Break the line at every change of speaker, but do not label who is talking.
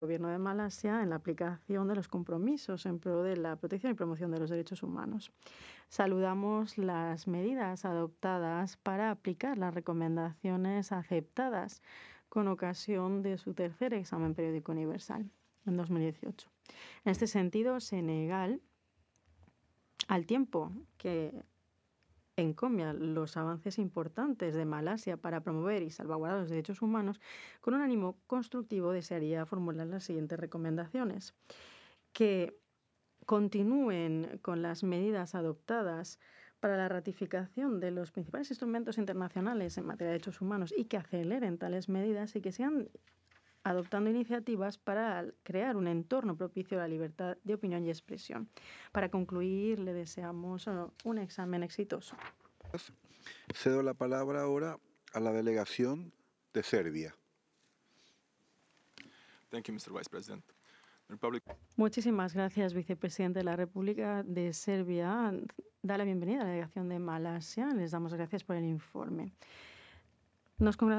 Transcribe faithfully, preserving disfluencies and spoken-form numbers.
Gobierno de Malasia en la aplicación de los compromisos en pro de la protección y promoción de los derechos humanos. Saludamos las medidas adoptadas para aplicar las recomendaciones aceptadas con ocasión de su tercer examen periódico universal en dos mil dieciocho. En este sentido, Senegal, al tiempo que encomia los avances importantes de Malasia para promover y salvaguardar los derechos humanos, con un ánimo constructivo desearía formular las siguientes recomendaciones: que continúen con las medidas adoptadas para la ratificación de los principales instrumentos internacionales en materia de derechos humanos y que aceleren tales medidas y que sigan adoptando iniciativas para crear un entorno propicio a la libertad de opinión y expresión. Para concluir, le deseamos un examen exitoso.
Cedo la palabra ahora a la delegación de Serbia.
Thank you, mister Vice President. The Republic...
Muchísimas gracias, vicepresidente de la República de Serbia. Da la bienvenida a la delegación de Malasia. Les damos gracias por el informe. Nos